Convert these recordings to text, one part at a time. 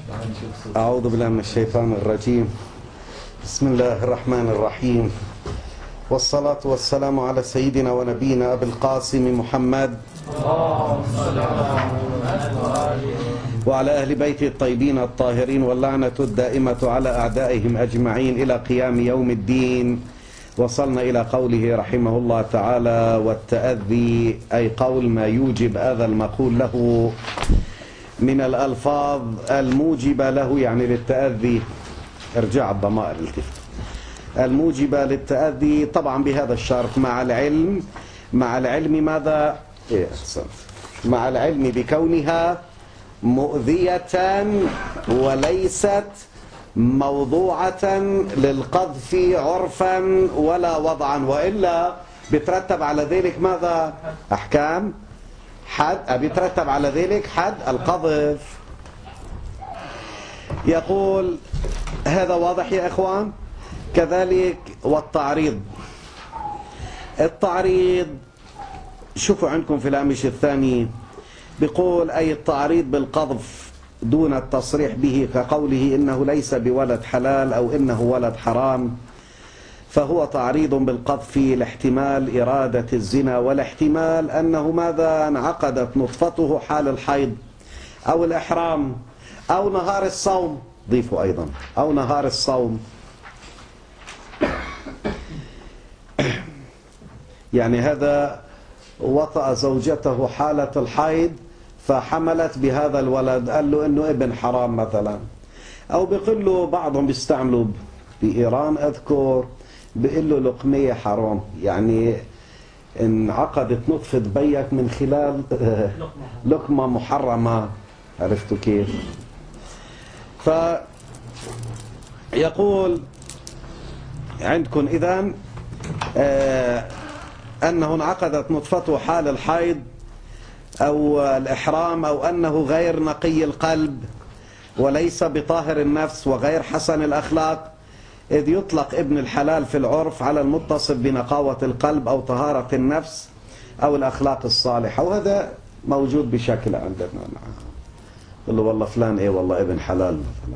أعوذ بالله من الشيطان الرجيم. بسم الله الرحمن الرحيم، والصلاة والسلام على سيدنا ونبينا أبي القاسم محمد وعلى أهل بيته الطيبين الطاهرين، واللعنة الدائمة على أعدائهم أجمعين إلى قيام يوم الدين. وصلنا إلى قوله رحمه الله تعالى: والتأذي أي قول ما يوجب أذى المقول له من الألفاظ الموجبة له، يعني للتأذي. ارجع الضمائر التفت الموجبة للتأذي، طبعا بهذا الشرط مع العلم ماذا؟ مع العلم بكونها مؤذية وليست موضوعة للقذف عرفا ولا وضعا، وإلا بيترتب على ذلك ماذا؟ أحكام حد، بيترتب على ذلك حد القذف. يقول هذا واضح يا إخوان؟ كذلك والتعريض. التعريض شوفوا عندكم في الهامش الثاني بيقول أي التعريض بالقذف دون التصريح به، كقوله إنه ليس بولد حلال أو إنه ولد حرام، فهو تعريض بالقذف لاحتمال إرادة الزنا، والاحتمال أنه ماذا؟ انعقدت نطفته حال الحيض أو الإحرام أو نهار الصوم. ضيفوا أيضا أو نهار الصوم، يعني هذا وطأ زوجته حالة الحيض فحملت بهذا الولد، قال له إنه ابن حرام مثلا. أو بيقول له بعضهم بيستعملوا بإيران أذكر بيقول له لقمية حرام، يعني انعقدت نطفة بيك من خلال لقمة محرمة. عرفتوا كيف؟ فيقول عندكم إذن أنه انعقدت نطفته حال الحيض أو الإحرام، أو أنه غير نقي القلب وليس بطاهر النفس وغير حسن الأخلاق، إذ يطلق ابن الحلال في العرف على المتصف بنقاوة القلب أو طهارة النفس أو الأخلاق الصالحة، وهذا موجود بشكل عندنا. قل له والله فلان إيه والله ابن حلال مثلا.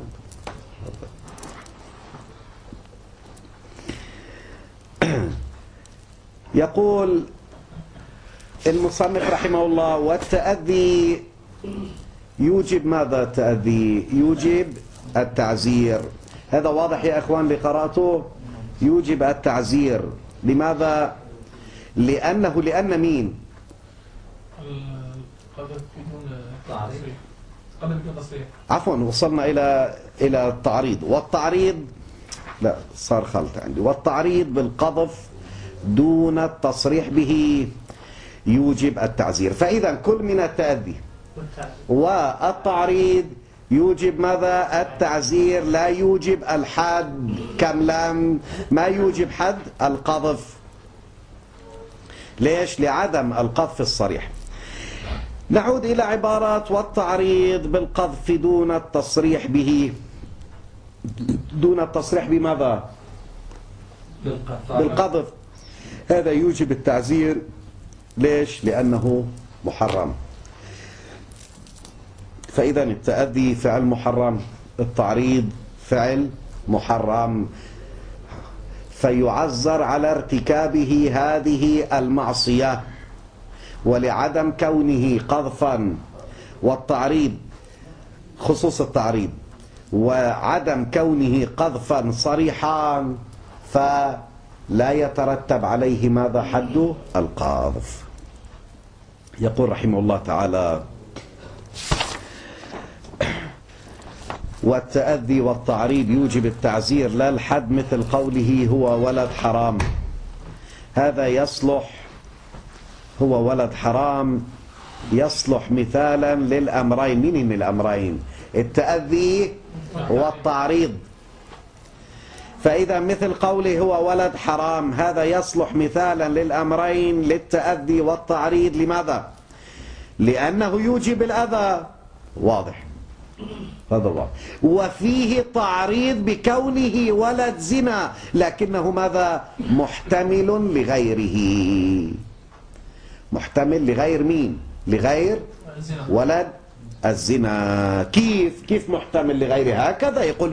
يقول المصنف رحمه الله: والتأذي يوجب ماذا؟ التأذي يوجب التعزير. هذا واضح يا أخوان لقراءته؟ يوجب التعزير. لماذا؟ لأن مين؟ عفوا، وصلنا إلى التعريض. والتعريض لا صار خلط عندي. والتعريض بالقذف دون التصريح به يوجب التعزير. فإذا كل من التأذي والتعريض يوجب ماذا؟ التعزير، لا يوجب الحد. كم لم ما يوجب حد القذف. ليش؟ لعدم القذف الصريح. نعود إلى عبارات والتعريض بالقذف دون التصريح به. دون التصريح بماذا؟ بالقذف. هذا يوجب التعزير. ليش؟ لأنه محرم. فإذا التأذي فعل محرم، التعريض فعل محرم، فيعزر على ارتكابه هذه المعصية. ولعدم كونه قذفا والتعريض، خصوص التعريض، وعدم كونه قذفا صريحا، فلا يترتب عليه ماذا؟ حد القذف. يقول رحمه الله تعالى: والتأذي والتعريض يوجب التعزير لا الحد، مثل قوله هو ولد حرام. هذا يصلح، هو ولد حرام يصلح مثالا للأمرين. من الأمرين؟ التأذي والتعريض. فإذا مثل قوله هو ولد حرام، هذا يصلح مثالا للأمرين، للتأذي والتعريض. لماذا؟ لأنه يوجب الأذى. واضح؟ هذا واضح. وفيه تعريض بكونه ولد زنا، لكنه ماذا؟ محتمل لغيره. محتمل لغير مين؟ لغير ولد الزنا. كيف محتمل لغير هكذا؟ يقول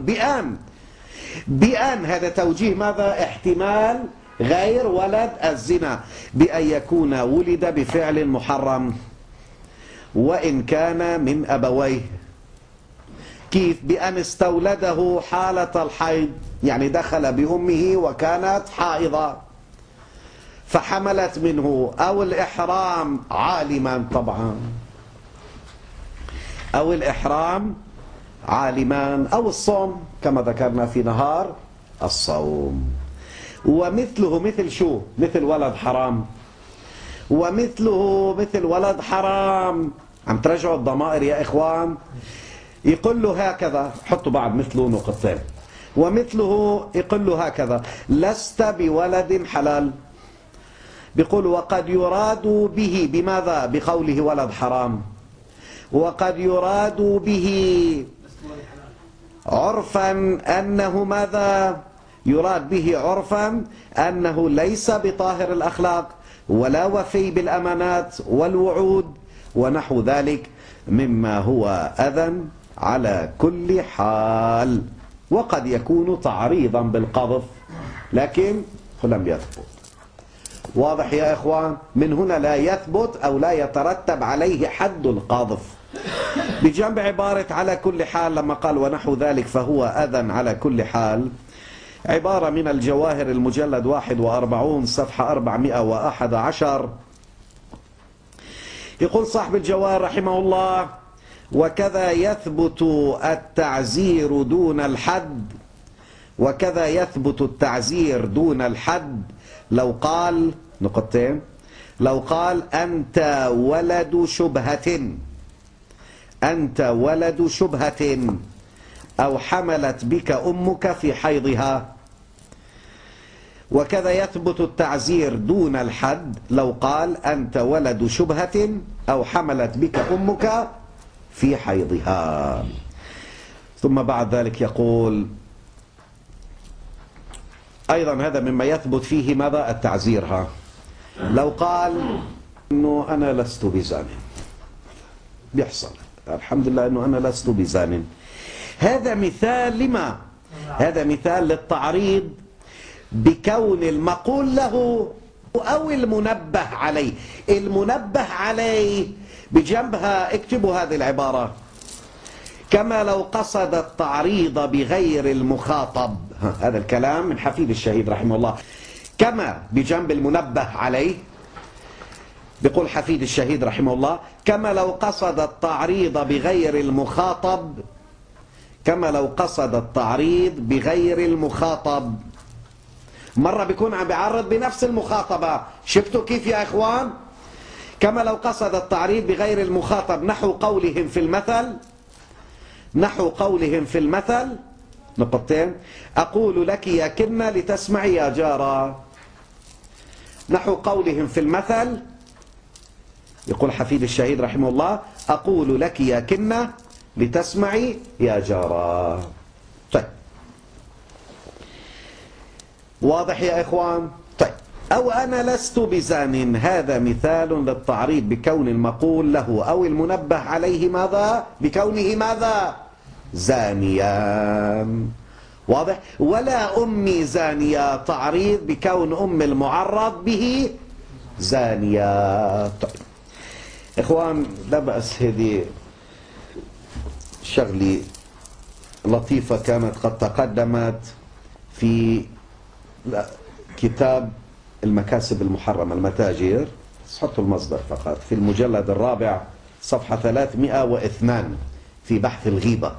بأن هذا توجيه ماذا؟ احتمال غير ولد الزنا، بأن يكون ولد بفعل محرم وإن كان من أبويه. كيف؟ بأن استولده حالة الحيض، يعني دخل بأمه وكانت حائضة فحملت منه، أو الإحرام عالما طبعا، أو الإحرام عالما، أو الصوم كما ذكرنا في نهار الصوم. ومثله مثل شو؟ مثل ولد حرام، ومثله مثل ولد حرام. عم ترجعوا الضمائر يا إخوان. يقول له هكذا، حطوا بعد مثله نقطتين. ومثله يقول له هكذا: لست بولد حلال. بيقول وقد يراد به بماذا؟ بقوله ولد حرام. وقد يراد به عرفا أنه ماذا؟ يراد به عرفا أنه ليس بطاهر الأخلاق ولا وفي بالأمانات والوعود ونحو ذلك مما هو أذى على كل حال. وقد يكون تعريضا بالقذف لكن لم يثبت. واضح يا إخوان؟ من هنا لا يثبت أو لا يترتب عليه حد القذف. بجنب عبارة على كل حال لما قال ونحو ذلك فهو أذى على كل حال، عبارة من الجواهر المجلد 41 صفحة 411. يقول صاحب الجواهر رحمه الله: وكذا يثبت التعزير دون الحد، وكذا يثبت التعزير دون الحد لو قال نقطتين: لو قال أنت ولد شبهة، أنت ولد شبهة، أو حملت بك أمك في حيضها. وكذا يثبت التعزير دون الحد لو قال أنت ولد شبهة أو حملت بك أمك في حيضها. ثم بعد ذلك يقول أيضا هذا مما يثبت فيه ماذا؟ التعزير. لو قال أنه أنا لست بزان، بيحصل الحمد لله أنه أنا لست بزان، هذا مثال لما؟ هذا مثال للتعريض بكون المقول له أو المنبه عليه. المنبه عليه بجنبها اكتبوا هذه العبارة: كما لو قصد التعريض بغير المخاطب. هذا الكلام من حفيد الشهيد رحمه الله. كما بجنب المنبه عليه، بيقول حفيد الشهيد رحمه الله: كما لو قصد التعريض بغير المخاطب، كما لو قصد التعريض بغير المخاطب. مرة بيكون عم بيعرض بنفس المخاطبة. شفتوا كيف يا إخوان؟ كما لو قصد التعريض بغير المخاطب، نحو قولهم في المثل، نحو قولهم في المثل نقطتين: أقول لك يا كنة لتسمعي يا جارة. نحو قولهم في المثل يقول حفيد الشهيد رحمه الله: أقول لك يا كنة لتسمعي يا جارة. طيب واضح يا إخوان؟ طيب أو أنا لست بزان، هذا مثال للتعريض بكون المقول له أو المنبه عليه ماذا؟ بكونه ماذا؟ زانيا. واضح؟ ولا أمي زانية، تعريض بكون أم المعرض به زانية. طيب إخوان لا بأس، هذه شغلة لطيفة كانت قد تقدمت في كتاب المكاسب المحرمة المتاجر، حطوا المصدر فقط، في المجلد الرابع صفحة 302 في بحث الغيبة.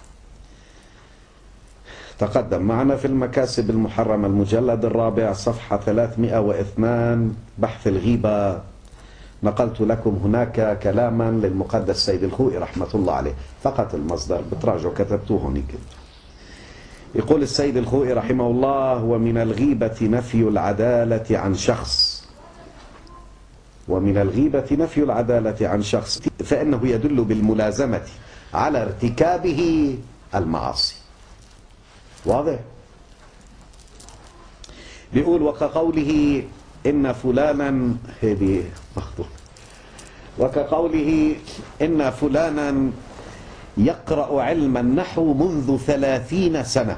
تقدم معنا في المكاسب المحرمة المجلد الرابع صفحة 302 بحث الغيبة. نقلت لكم هناك كلاما للمقدس سيد الخوئي رحمة الله عليه، فقط المصدر بتراجعوا كتبتوه هناك. يقول السيد الخوئي رحمه الله: ومن الغيبة نفي العدالة عن شخص، ومن الغيبة نفي العدالة عن شخص، فإنه يدل بالملازمة على ارتكابه المعاصي. واضح؟ بيقول وكقوله إن فلانا، هذه مخطوط، وكقوله إن فلانا يقرأ علم النحو منذ 30 سنة.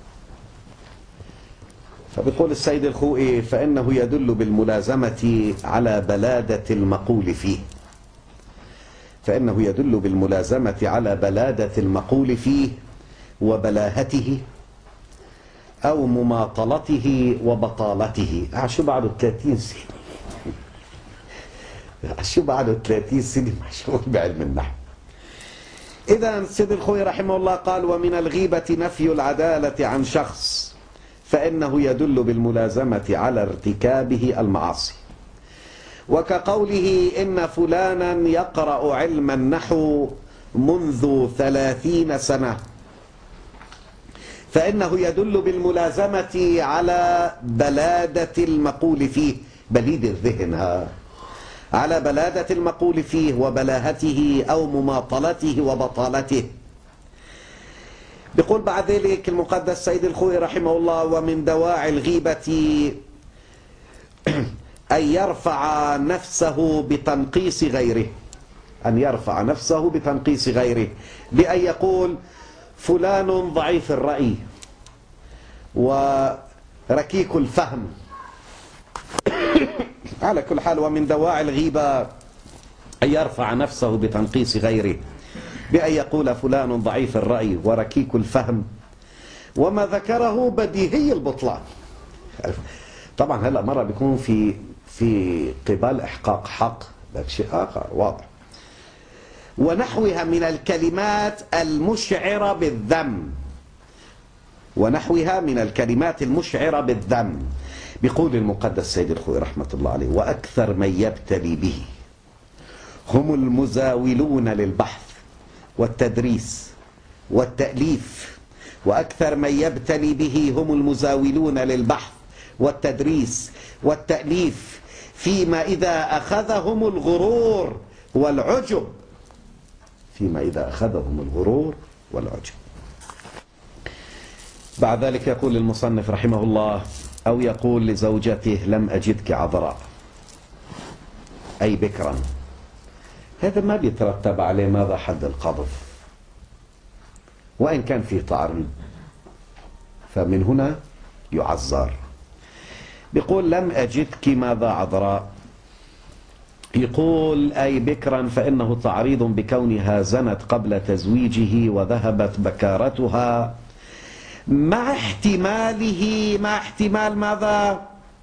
فبيقول السيد الخوئي فإنه يدل بالملازمة على بلادة المقول فيه، فإنه يدل بالملازمة على بلادة المقول فيه وبلاهته أو مماطلته وبطالته. شو بعده 30 سنة شو بعده 30 سنة مشغول بعلم النحو. إذا سيد الخوئي رحمه الله قال ومن الغيبة نفي العدالة عن شخص، فإنه يدل بالملازمة على ارتكابه المعاصي، وكقوله إن فلانا يقرأ علم النحو منذ 30 سنة، فإنه يدل بالملازمة على بلادة المقول فيه، بليد الذهن، على بلادة المقول فيه وبلاهته أو مماطلته وبطالته. بيقول بعد ذلك المقدس سيد الخوئي رحمه الله ومن دواعي الغيبة أن يرفع نفسه بتنقيص غيره، أن يرفع نفسه بتنقيص غيره، بأن يقول فلان ضعيف الرأي وركيك الفهم. على كل حال ومن دواعي الغيبة أن يرفع نفسه بتنقيص غيره، بأن يقول فلان ضعيف الرأي وركيك الفهم، وما ذكره بديهي البطلان. طبعا هلأ مرة بيكون في قبال إحقاق حق، ده شيء آخر واضح. ونحوها من الكلمات المشعرة بالذم، ونحوها من الكلمات المشعرة بالذم. بيقول المقدس سيد الخوئي رحمة الله عليه وأكثر من يبتلي به هم المزاولون للبحث والتدريس والتأليف، وأكثر من يبتلي به هم المزاولون للبحث والتدريس والتأليف، فيما إذا أخذهم الغرور والعجب، فيما إذا أخذهم الغرور والعجب. بعد ذلك يقول المصنف رحمه الله أو يقول لزوجته لم أجدك عذراء أي بكرا، هذا ما بيترتب عليه ماذا حد القذف، وإن كان فيه تعريض فمن هنا يعذر. بيقول لم أجدك ماذا عذراء، يقول أي بكرا فإنه تعريض بكونها زنت قبل تزويجه وذهبت بكارتها، مع احتماله، مع احتمال ماذا؟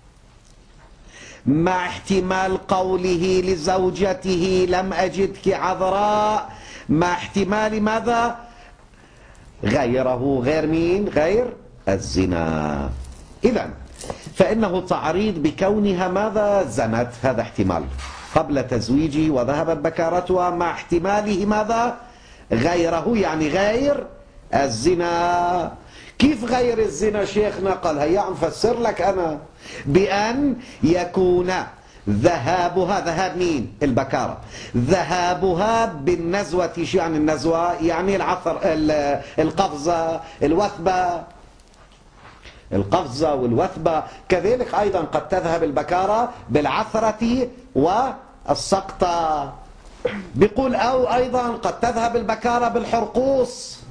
مع احتمال قوله لزوجته لم أجدك عذراء، مع احتمال ماذا؟ غيره، غير مين؟ غير الزنا. إذن فإنه تعريض بكونها ماذا؟ زنت، هذا احتمال قبل تزويجه وذهبت بكارتها، مع احتماله ماذا؟ غيره، يعني غير الزنا. كيف غير الزنا شيخنا؟ قال هيا عم فسر لك أنا، بأن يكون ذهابها، ذهاب مين؟ البكارة، ذهابها بالنزوة. شو يعني النزوة؟ يعني العثر، القفزة، الوثبة، القفزة والوثبة. كذلك أيضا قد تذهب البكارة بالعثرة والسقطة. بيقول أو أيضا قد تذهب البكارة بالحرقوس.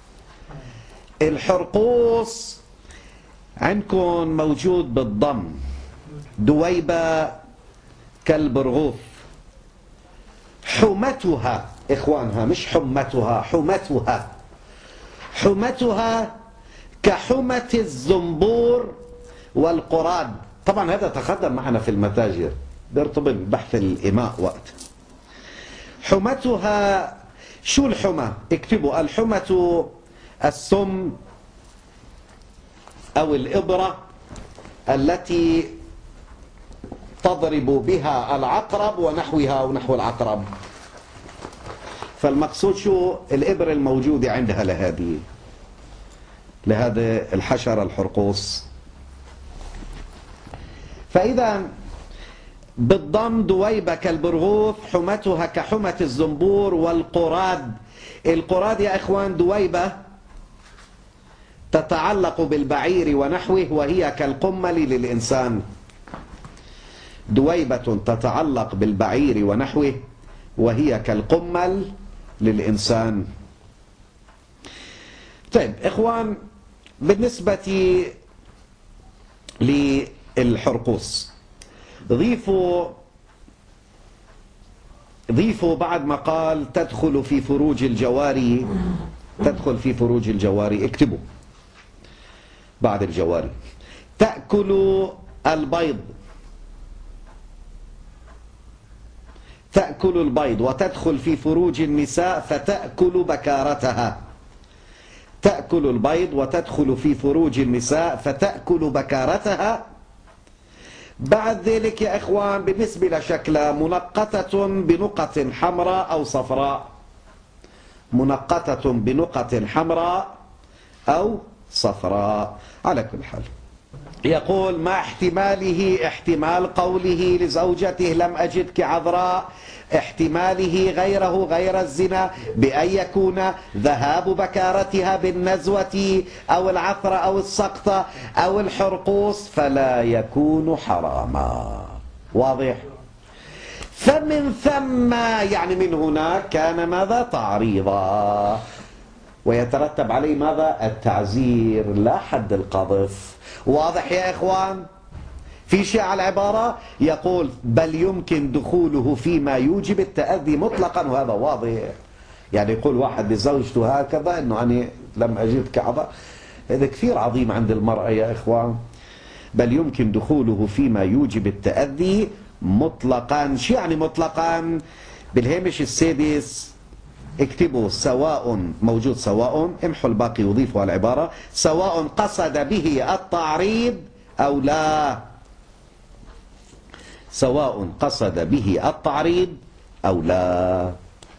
الحرقوس عندكم موجود بالضم، دويبة كالبرغوث. حمتها إخوانها، مش حمتها، حمتها، حمتها كحمة الزنبور والقراد. طبعا هذا تقدم معنا في المتاجر، بيرتبط ببحث الإماء وقت. حمتها، شو الحمى؟ اكتبوا الحمة السم أو الإبرة التي تضرب بها العقرب ونحوها ونحو العقرب. فالمقصود شو؟ الإبرة الموجودة عندها لهذا الحشرة الحرقوس. فإذا بالضم دويبة كالبرغوث، حمتها كحمة الزنبور والقراد. القراد يا إخوان دويبة تتعلق بالبعير ونحوه وهي كالقمل للإنسان. دويبة تتعلق بالبعير ونحوه وهي كالقمل للإنسان. طيب إخوان، بالنسبة للحرقوس ضيفوا بعد ما قال تدخل في فروج الجواري، تدخل في فروج الجواري، اكتبوا بعد الجواري: تأكل البيض، تأكل البيض وتدخل في فروج النساء فتأكل بكارتها. تأكل البيض وتدخل في فروج النساء فتأكل بكارتها. بعد ذلك يا إخوان بالنسبة لشكلها: منقطة بنقط حمراء أو صفراء، منقطة بنقط حمراء أو صفراء. على كل حال يقول: ما احتماله؟ احتمال قوله لزوجته لم أجدك عذراء، احتماله غيره غير الزنا، بأن يكون ذهاب بكارتها بالنزوة أو العثرة أو السقطة أو الحرقوس، فلا يكون حراما. واضح؟ فمن ثم يعني من هنا كان ماذا؟ تعريضا، ويترتب عليه ماذا؟ التعزير لا حد القذف. واضح يا إخوان؟ في شيء على العبارة يقول: بل يمكن دخوله فيما يوجب التأذي مطلقا، وهذا واضح. يعني يقول واحد لزوجته هكذا انه أنا لم أجدك عذراء، هذا كثير عظيم عند المرأة يا إخوان. بل يمكن دخوله فيما يوجب التأذي مطلقا. شو يعني مطلقا؟ بالهامش السادس اكتبوا سواء، موجود سواء، امحوا الباقي وضيفوا على العبارة: سواء قصد به التعريض أو لا. سواء قصد به التعريض أو لا.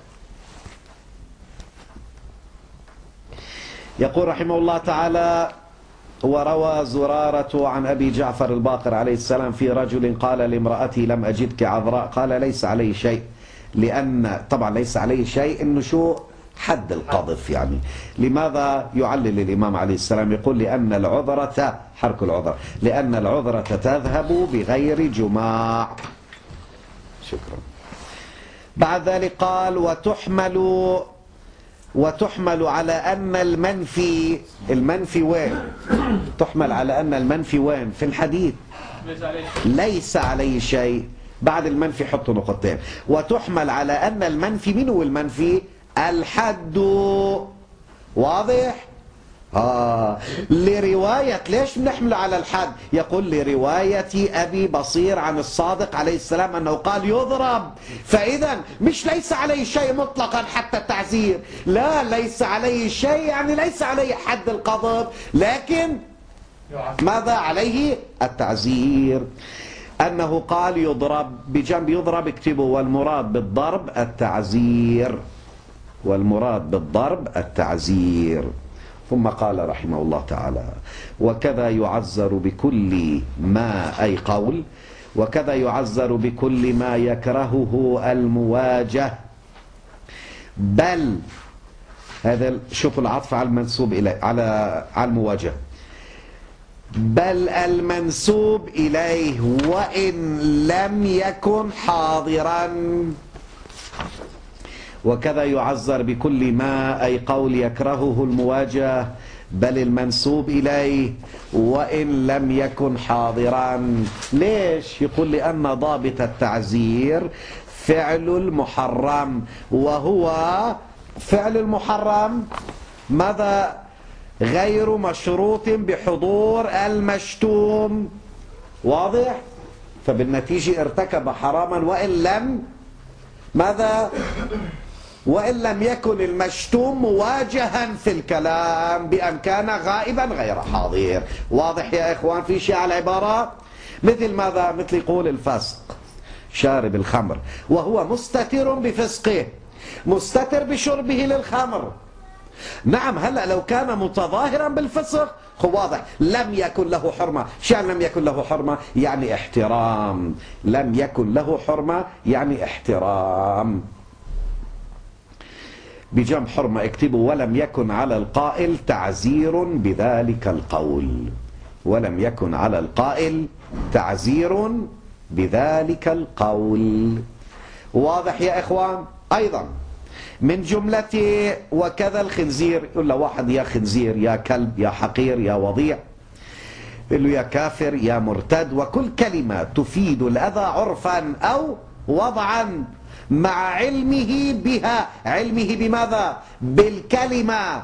يقول رحمه الله تعالى: وروى زرارة عن أبي جعفر الباقر عليه السلام في رجل قال لامرأتي لم أجدك عذراء، قال ليس عليه شيء، لأن طبعا ليس عليه شيء إنه شو؟ حد القذف. يعني لماذا يعلل الإمام عليه السلام؟ يقول: لأن العذرة، حرك العذر، لأن العذرة تذهب بغير جماع. شكرا. بعد ذلك قال: وتحمل على أن المنفي، المنفي وين؟ تحمل على أن المنفي وين؟ في الحديث ليس عليه شيء. بعد المنفي حطوا نقطتين. وتحمل على أن المنفي، من هو المنفي؟ الحد. واضح؟ لرواية، ليش بنحمله على الحد؟ يقول: لرواية أبي بصير عن الصادق عليه السلام أنه قال يضرب. فإذا مش ليس عليه شيء مطلقا حتى التعزير، لا، ليس عليه شيء يعني ليس عليه حد القذف، لكن ماذا عليه؟ التعزير. أنه قال يضرب، بجنب يضرب اكتبوا: والمراد بالضرب التعزير، والمراد بالضرب التعزير. ثم قال رحمه الله تعالى: وكذا يعزر بكل ما، أي قول، وكذا يعزر بكل ما يكرهه المواجه. بل هذا شوفوا العطف على المنسوب إليه، على المواجهة. بل المنسوب إليه وإن لم يكن حاضرا. وكذا يعزر بكل ما، أي قول يكرهه المواجه، بل المنسوب إليه وإن لم يكن حاضرا. ليش؟ يقول: لأن ضابط التعزير فعل المحرم، وهو فعل المحرم ماذا؟ غير مشروط بحضور المشتوم. واضح؟ فبالنتيجة ارتكب حراما وإن لم ماذا؟ وإن لم يكن المشتوم مواجها في الكلام بأن كان غائبا غير حاضر. واضح يا إخوان؟ في شيء على العبارة؟ مثل ماذا؟ مثل يقول الفسق شارب الخمر وهو مستتر بفسقه، مستتر بشربه للخمر. نعم، هلأ لو كان متظاهرا بالفسق واضح لم يكن له حرمة. شان لم يكن له حرمة يعني احترام، لم يكن له حرمة يعني احترام. بجمع حرمة اكتبوا: ولم يكن على القائل تعزير بذلك القول، ولم يكن على القائل تعزير بذلك القول. واضح يا إخوان؟ أيضا من جملته وكذا الخنزير، يقول له واحد يا خنزير يا كلب يا حقير يا وضيع، يقول له يا كافر يا مرتد، وكل كلمة تفيد الأذى عرفا أو وضعا مع علمه بها. علمه بماذا؟ بالكلمة،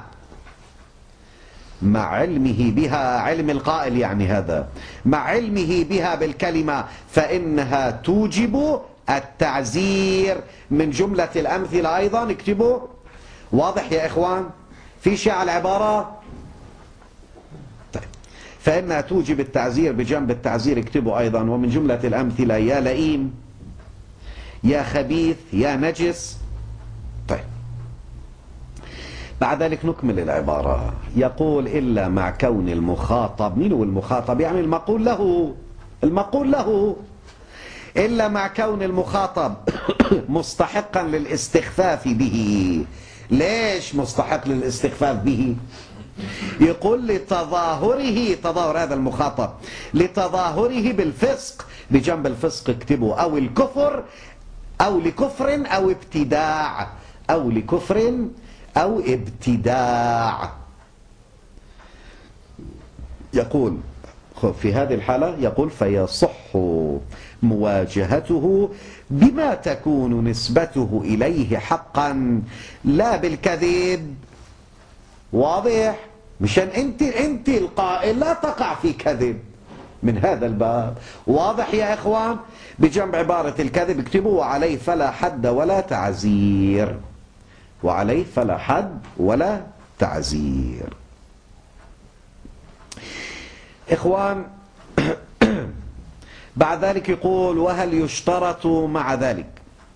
مع علمه بها، علم القائل يعني هذا، مع علمه بها بالكلمة، فإنها توجب التعزير. من جملة الأمثلة أيضا اكتبوا، واضح يا إخوان؟ في شيء على العبارة؟ طيب. فإنها توجب التعزير، بجنب التعزير اكتبوا أيضا. ومن جملة الأمثلة يا لئيم يا خبيث يا نجس. طيب، بعد ذلك نكمل العبارة. يقول إلا مع كون المخاطب، مين هو المخاطب؟ يعني المقول له، المقول له، إلا مع كون المخاطب مستحقا للاستخفاف به. ليش مستحق للاستخفاف به؟ يقول لتظاهره، تظاهر هذا المخاطب لتظاهره بالفسق، بجنب الفسق اكتبوا أو الكفر أو لكفر أو ابتداع، أو لكفر أو ابتداع. يقول في هذه الحالة، يقول فيصح مواجهته بما تكون نسبته إليه حقا لا بالكذب. واضح؟ مشان انت القائل لا تقع في كذب من هذا الباب. واضح يا إخوان؟ بجنب عبارة الكذب اكتبوا وعليه فلا حد ولا تعزير، وعليه فلا حد ولا تعزير. إخوان بعد ذلك يقول وهل يشترط مع ذلك؟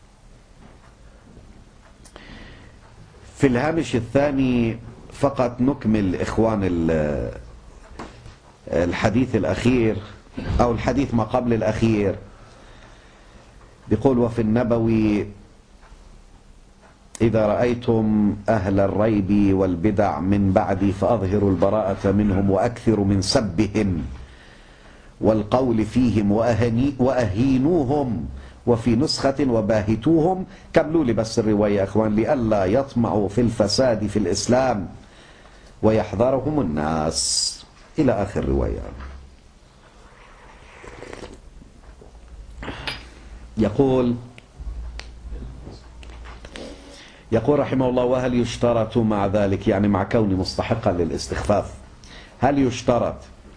في الهامش الثاني فقط نكمل إخوان الحديث الأخير أو الحديث ما قبل الأخير. بيقول وفي النبوي إذا رأيتم أهل الريب والبدع من بعدي فأظهروا البراءة منهم وأكثروا من سبهم والقول فيهم وأهينوهم، وفي نسخة وباهتوهم. كملوا لي بس الرواية يا أخوان، لئلا يطمعوا في الفساد في الإسلام ويحذرهم الناس، إلى آخر رواية. يقول رحمه الله وهل يشترط مع ذلك، يعني مع كوني مستحقا للاستخفاف، هل يشترط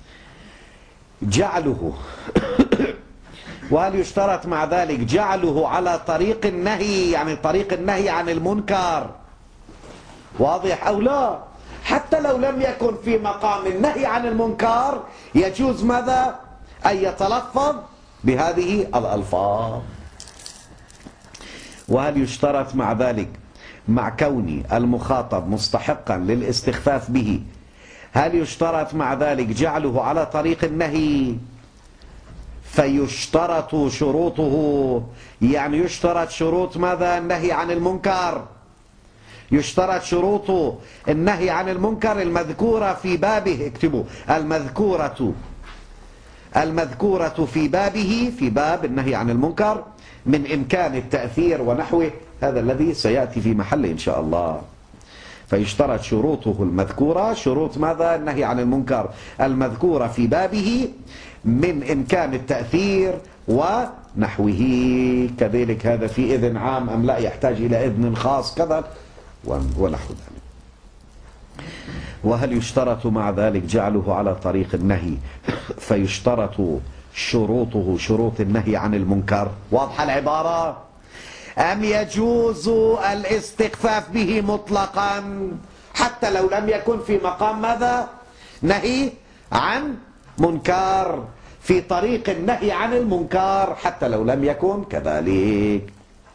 جعله وهل يشترط مع ذلك جعله على طريق النهي، يعني طريق النهي عن المنكر، واضح أو لا؟ حتى لو لم يكن في مقام النهي عن المنكر يجوز ماذا؟ أن يتلفظ بهذه الألفاظ. وهل يشترط مع ذلك مع كون المخاطب مستحقا للاستخفاف به، هل يشترط مع ذلك جعله على طريق النهي؟ فيشترط شروطه، يعني يشترط شروط ماذا؟ النهي عن المنكر، يشترط شروط النهي عن المنكر المذكورة في بابه، اكتبوا المذكورة في بابه، في باب النهي عن المنكر، من إمكان التأثير ونحوه، هذا الذي سيأتي في محله إن شاء الله. فيشترط شروطه المذكورة، شروط ماذا؟ النهي عن المنكر المذكورة في بابه من إمكان التأثير ونحوه. كذلك هذا في إذن عام أم لا يحتاج إلى إذن خاص كذا ونحو ذلك. وهل يشترط مع ذلك جعله على طريق النهي فيشترط شروطه شروط النهي عن المنكر، واضحة العبارة؟ أم يجوز الاستخفاف به مطلقا حتى لو لم يكن في مقام ماذا؟ نهي عن منكر، في طريق النهي عن المنكر حتى لو لم يكن كذلك.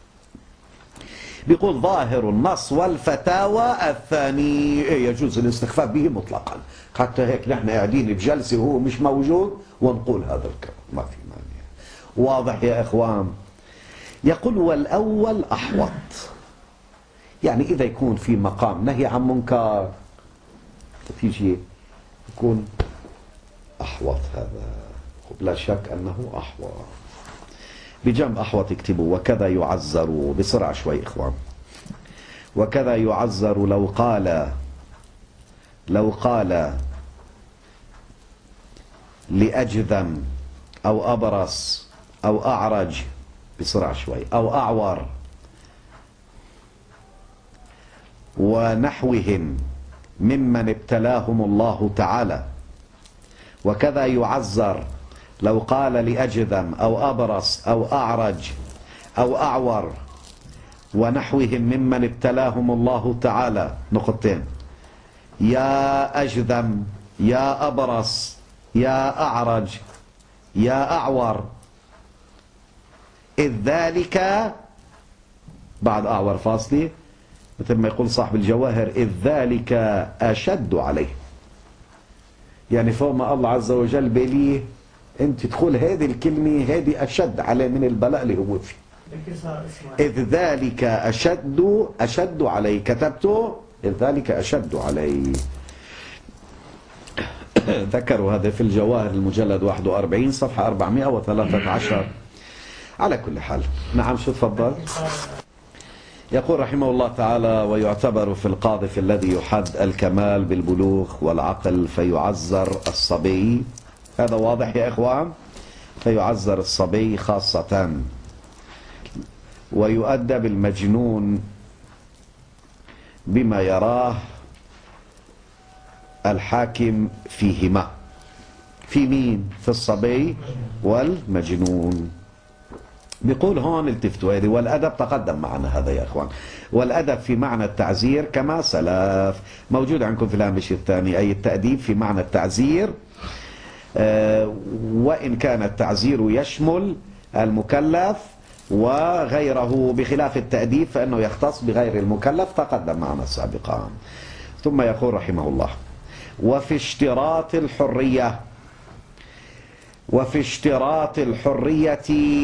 بيقول ظاهر النص والفتاوى الثاني يجوز الاستخفاف به مطلقا، حتى هيك نحن قاعدين بجلسة وهو مش موجود ونقول هذا الكلام ما في مانع. واضح يا إخوان؟ يقول والأول أحوط، يعني إذا يكون في مقام نهي عن منكر تيجي يكون أحوط، هذا بلا شك أنه أحوط. بجنب أحوط اكتبوا وكذا يعزر، بسرعة شوي إخوان. وكذا يعذر لو قال لأجذم أو أبرص أو أعرج، بسرعة شوي، أو أعور ونحوهم ممن ابتلاهم الله تعالى. وكذا يعذر لو قال لأجذم أو أبرص أو أعرج أو أعور ونحوهم ممن ابتلاهم الله تعالى. نقطتين: يا أجذم، يا أبرص، يا أعرج، يا أعور، إذ ذلك، بعد أعور فاصلة، مثل ما يقول صاحب الجواهر: إذ ذلك أشد عليه. يعني فوق ما الله عز وجل بليه انت تقول هذه الكلمة، هذه أشد عليه من البلاء اللي هو فيه. إذ ذلك أشد عليه، كتبته إذ ذلك أشد عليه. ذكروا هذا في الجواهر المجلد 41 صفحة 413. على كل حال، نعم، شو تفضل. يقول رحمه الله تعالى: ويعتبر في القاذف الذي يحد الكمال بالبلوغ والعقل فيعذر الصبي. هذا واضح يا إخوان؟ فيعذر الصبي خاصة. ويؤدب المجنون بما يراه الحاكم فيهما. في مين؟ في الصبي والمجنون. بيقول هون التفتوا هذه، والأدب تقدم معنا هذا يا إخوان. والأدب في معنى التعزير كما سلف، موجود عندكم في الهامش الثاني، أي التأديب في معنى التعزير، وإن كان التعزير يشمل المكلف وغيره، بخلاف التأديب فإنه يختص بغير المكلف، تقدم معنا سابقا. ثم يقول رحمه الله: وفي اشتراط الحرية، وفي اشتراط الحرية،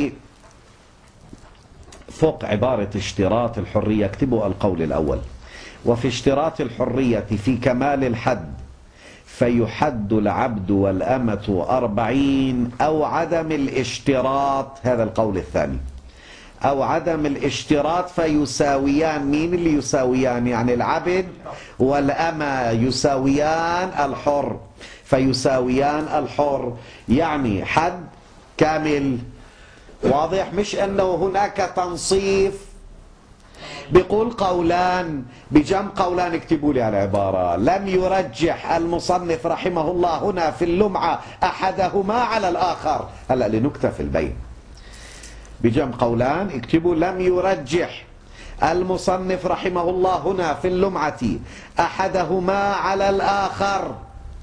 فوق عبارة اشتراط الحرية اكتبوا القول الأول: وفي اشتراط الحرية في كمال الحد فيحد العبد والأمة 40 أو عدم الاشتراط. هذا القول الثاني. أو عدم الاشتراط فيساويان. مين اللي يساويان؟ يعني العبد والأمة يساويان الحر، فيساويان الحر، يعني حد كامل. واضح؟ مش أنه هناك تنصيف. بيقول قولان بجمع قولان، اكتبوا لي على العبارة: لم يرجح المصنف رحمه الله هنا في اللمعة أحدهما على الآخر. هلأ لنكتة في البين. بجمع قولان اكتبوا: لم يرجح المصنف رحمه الله هنا في اللمعة أحدهما على الآخر.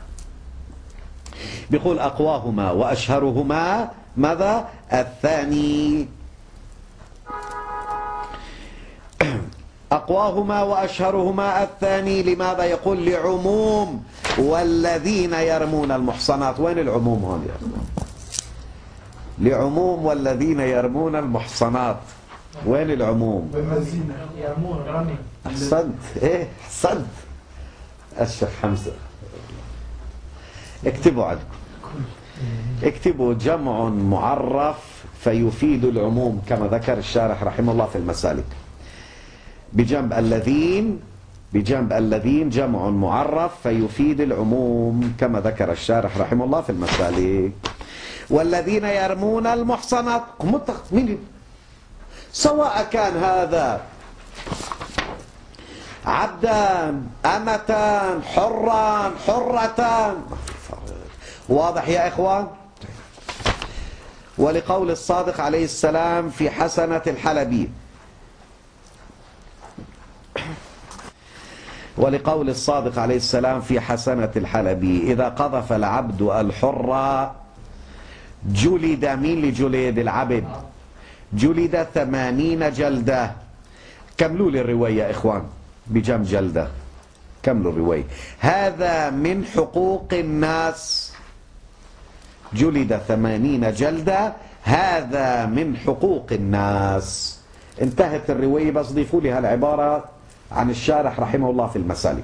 بيقول: أقواهما وأشهرهما ماذا؟ الثاني. أقواهما وأشهرهما الثاني. لماذا؟ يقول: لعموم والذين يرمون المحصنات. وين العموم هون يا أخوان؟ لعموم والذين يرمون المحصنات. وين العموم؟ يرمون رمي. أحسنت، إيه أحسنت الشيخ حمزة. اكتبوا عندكم، اكتبوا: جمع معرف فيفيد العموم كما ذكر الشارح رحمه الله في المسالك. بجنب الذين، بجنب الذين جمع معرف فيفيد العموم كما ذكر الشارح رحمه الله في المسالك. والذين يرمون المحصنات، سواء كان هذا عبدان، أمتان، حران، حرتان. واضح يا إخوان؟ ولقول الصادق عليه السلام في حسنة الحلبي، ولقول الصادق عليه السلام في حسنة الحلبي: إذا قذف العبد الحر جلد. مين لجلد؟ العبد. جلد 80 جلدة. كملوا لي الرواية يا إخوان بجمع جلدة، كملوا الرواية. هذا من حقوق الناس. جلد 80 جلدة، هذا من حقوق الناس. انتهت الرواية، بس ضيفوا لي هالعبارة عن الشارح رحمه الله في المسالك.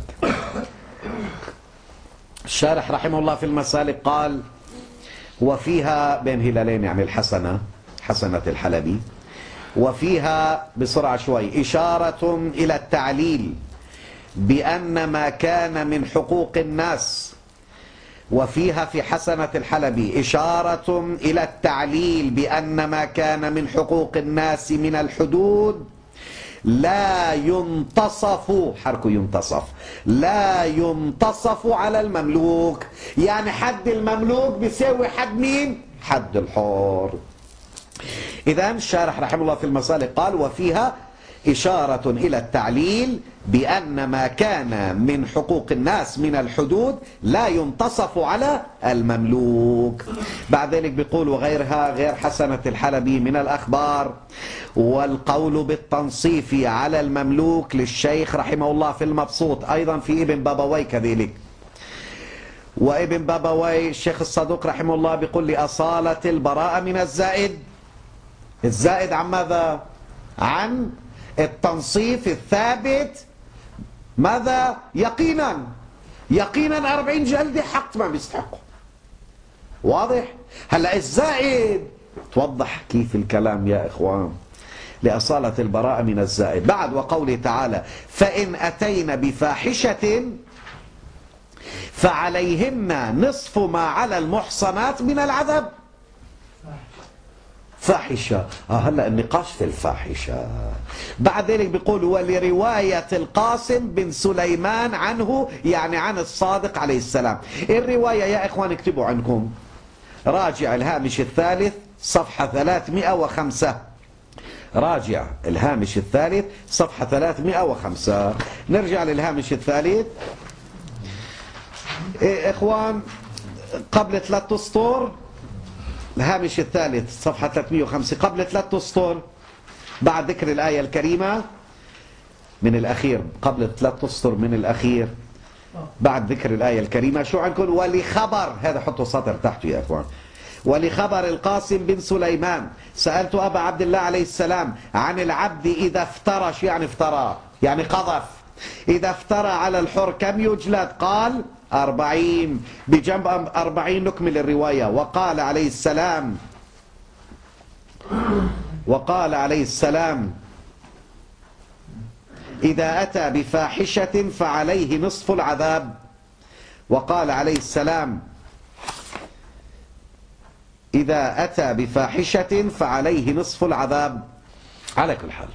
الشارح رحمه الله في المسالك قال: وفيها بين هلالين، يعني الحسنة، حسنة الحلبي، وفيها بسرعة شوي إشارة إلى التعليل بأن ما كان من حقوق الناس. وفيها في حسنة الحلبي إشارة إلى التعليل بأن ما كان من حقوق الناس من الحدود لا ينتصف، حرك ينتصف، لا ينتصف على المملوك. يعني حد المملوك بيساوي حد مين؟ حد الحر. إذا الشارح رحمه الله في المصالح قال وفيها إشارة إلى التعليل بأن ما كان من حقوق الناس من الحدود لا ينتصف على المملوك. بعد ذلك بيقول وغيرها غير حسنة الحلبي من الأخبار. والقول بالتنصيف على المملوك للشيخ رحمه الله في المبسوط، أيضا في ابن بابوي كذلك. وابن بابوي الشيخ الصدوق رحمه الله بيقول لأصالة البراءة من الزائد. الزائد عن ماذا؟ عن التنصيف الثابت. ماذا؟ يقينا 40 جلدة حق ما بيستحقوا. واضح؟ هلا الزائد توضح كيف الكلام يا إخوان. لأصالة البراءة من الزائد. بعد وقوله تعالى فإن أتينا بفاحشة فعليهن نصف ما على المحصنات من العذاب. فاحشة. هلا النقاش في الفاحشة. بعد ذلك بيقول ولرواية القاسم بن سليمان عنه، يعني عن الصادق عليه السلام. الرواية يا إخوان اكتبوا عندكم، راجع الهامش الثالث صفحة 305. راجع الهامش الثالث صفحة 305. نرجع للهامش الثالث. إخوان قبل 3 أسطر، الهامش الثالث صفحة 305، قبل 3 أسطر بعد ذكر الآية الكريمة من الأخير، قبل 3 أسطر من الأخير بعد ذكر الآية الكريمة شو عندكم؟ ولخبر، هذا حطوا سطر تحته يا أخوان. ولخبر القاسم بن سليمان سألت أبا عبد الله عليه السلام عن العبد إذا افترى. يعني افترى يعني قذف. إذا افترى على الحر كم يجلد؟ قال 40. بجنب 40 نكمل الرواية. وقال عليه السلام إذا أتى بفاحشة فعليه نصف العذاب. وقال عليه السلام إذا أتى بفاحشة فعليه نصف العذاب. على كل حال،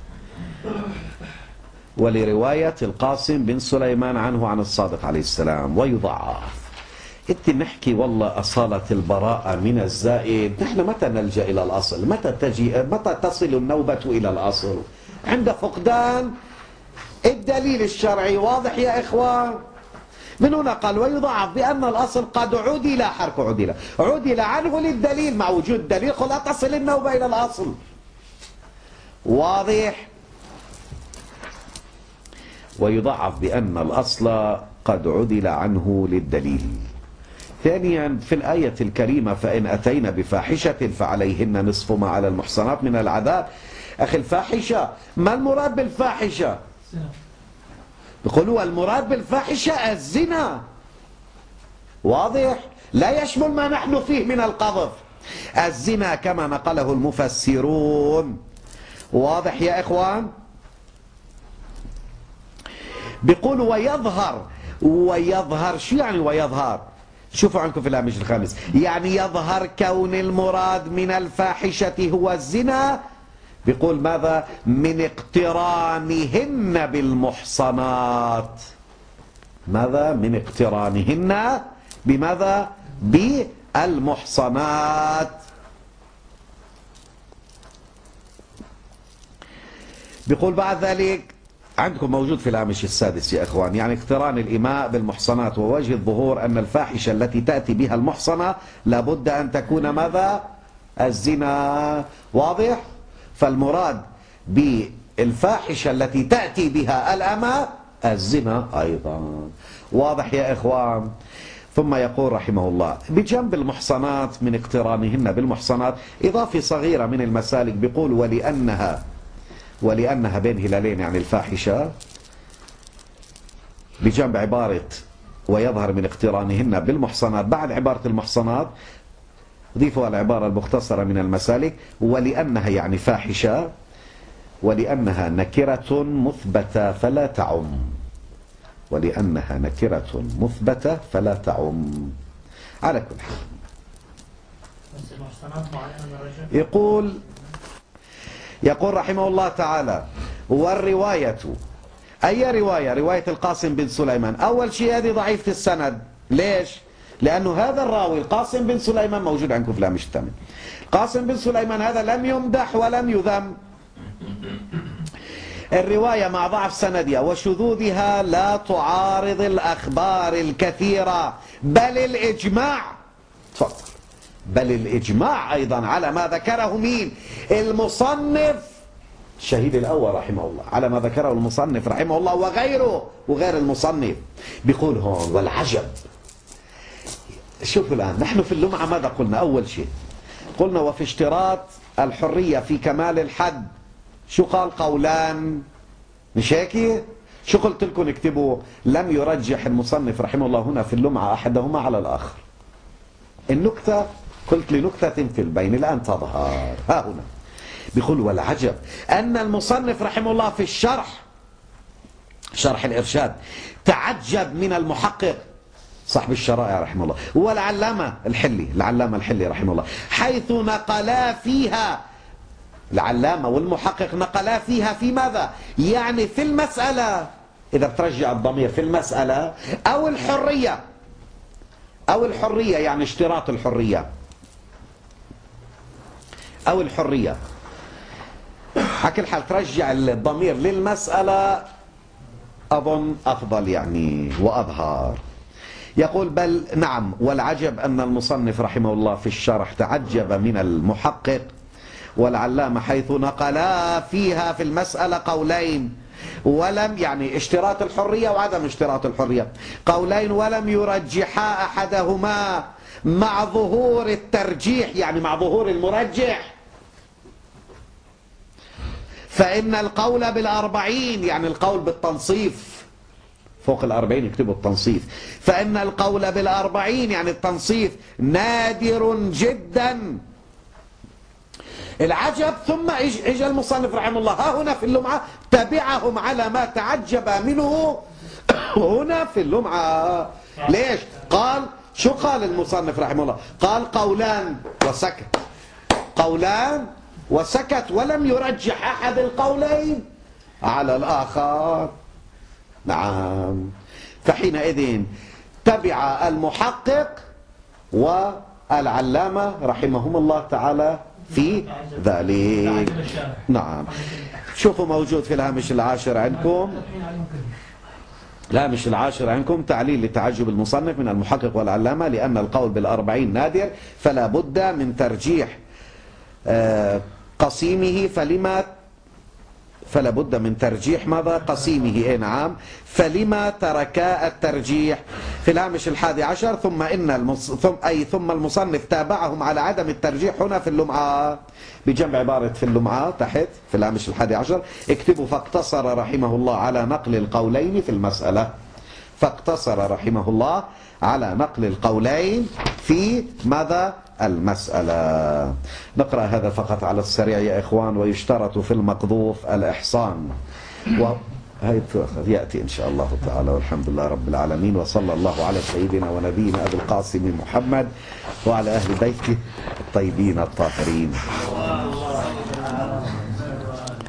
ولرواية القاسم بن سليمان عنه عن الصادق عليه السلام. ويضعف. انت نحكي والله أصالة البراءة من الزائد، نحن متى نلجأ إلى الأصل؟ متى تصل النوبة إلى الأصل؟ عند فقدان الدليل الشرعي. واضح يا إخوان؟ من هنا قال ويضعف بأن الأصل قد عدل، حرك عدل عنه للدليل. مع وجود دليل لا تصل النوبة إلى الأصل. واضح؟ ويضعف بأن الأصل قد عدل عنه للدليل. ثانيا في الآية الكريمة فإن أتينا بفاحشة فعليهن نصف ما على المحصنات من العذاب. أخي الفاحشة ما المراد بالفاحشة؟ يقولوا المراد بالفاحشة الزنا. واضح؟ لا يشمل ما نحن فيه من القذف. الزنا كما نقله المفسرون. واضح يا إخوان؟ بيقول ويظهر. شو يعني ويظهر؟ شوفوا عندكم في الهامش الخامس، يعني يظهر كون المراد من الفاحشة هو الزنا. بيقول ماذا؟ من اقترانهن بالمحصنات. ماذا؟ من اقترانهن بماذا؟ بالمحصنات. بيقول بعد ذلك عندكم موجود في الهامش السادس يا إخوان، يعني اقتران الإماء بالمحصنات. ووجه الظهور أن الفاحشة التي تأتي بها المحصنة لابد أن تكون ماذا؟ الزنا. واضح؟ فالمراد بالفاحشة التي تأتي بها الأمة الزنا أيضا. واضح يا إخوان؟ ثم يقول رحمه الله بجنب المحصنات من اقترانهن بالمحصنات إضافة صغيرة من المسالك. بيقول ولأنها بين هلالين، يعني الفاحشة بجنب عبارة ويظهر من اقترانهن بالمحصنات، بعد عبارة المحصنات ضيفوا العبارة المختصرة من المسالك ولأنها يعني فاحشة ولأنها نكرة مثبتة فلا تعم. ولأنها نكرة مثبتة فلا تعم. على كل حال يقول رحمه الله تعالى: والرواية، أي رواية؟ رواية القاسم بن سليمان. أول شيء هذه ضعيفة السند. ليش؟ لأنه هذا الراوي القاسم بن سليمان موجود عندكم في الهامش الثامن. قاسم بن سليمان هذا لم يمدح ولم يذم. الرواية مع ضعف سندها وشذوذها لا تعارض الأخبار الكثيرة، بل الإجماع. تفضل. بل الإجماع أيضا على ما ذكره مين؟ المصنف الشهيد الأول رحمه الله، على ما ذكره المصنف رحمه الله وغيره وغير المصنف. بيقول هون: والعجب. شوفوا الآن، نحن في اللمعة ماذا قلنا؟ أول شيء قلنا: وفي اشتراط الحرية في كمال الحد. شو قال؟ قولان، مش هيك؟ شو قلت لكم؟ اكتبوا: لم يرجح المصنف رحمه الله هنا في اللمعة أحدهما على الآخر. النكتة، قلت لنكتة في البين الآن تظهر. ها هنا بيقول: والعجب أن المصنف رحمه الله في شرح الإرشاد تعجب من المحقق صاحب الشرائع رحمه الله والعلامة الحلي رحمه الله، حيث نقلا فيها، العلامة والمحقق نقلا فيها في ماذا؟ يعني في المسألة، إذا بترجع الضمير في المسألة، أو الحرية يعني اشتراط الحرية أو الحرية. على كل حال ترجع الضمير للمسألة أظن أفضل يعني وأظهر. يقول: بل نعم، والعجب أن المصنف رحمه الله في الشرح تعجب من المحقق والعلامة حيث نقلا فيها في المسألة قولين، ولم يعني اشتراط الحرية وعدم اشتراط الحرية، قولين ولم يرجحا أحدهما مع ظهور الترجيح، يعني مع ظهور المرجح. فإن القول بال40، يعني القول بالتنصيف فوق ال40 يكتبوا التنصيف، فإن القول بال40 يعني التنصيف نادر جدا. العجب. ثم اجى المصنف رحمه الله ها هنا في اللمعة تبعهم على ما تعجب منه هنا في اللمعة. ليش؟ قال: شو قال المصنف رحمه الله؟ قال: قولان وسكت، قولان وسكت، ولم يرجح أحد القولين على الآخر. نعم. فحينئذ تبع المحقق والعلامة رحمهم الله تعالى في ذلك. نعم. شوفوا موجود في الهامش العاشر عندكم، الهامش العاشر عندكم تعليل لتعجب المصنف من المحقق والعلامة: لأن القول بال40 نادر فلا بد من ترجيح قسيمه، فلا بد من ترجيح ماذا؟ قسيمه. نعم. فلما تركا الترجيح؟ في الهامش الحادي عشر: ثم المصنف تابعهم على عدم الترجيح هنا في اللمعة، بجمع عبارة في اللمعة تحت في الهامش الحادي عشر اكتبوا: فاقتصر رحمه الله على نقل القولين في المسألة. فاقتصر رحمه الله على نقل القولين في ماذا؟ المسألة. نقرأ هذا فقط على السريع يا إخوان. ويشترط في المقذوف الإحصان، هاي يأتي إن شاء الله تعالى. والحمد لله رب العالمين، وصلى الله على سيدنا ونبينا أبي القاسم محمد وعلى أهل بيته الطيبين الطاهرين.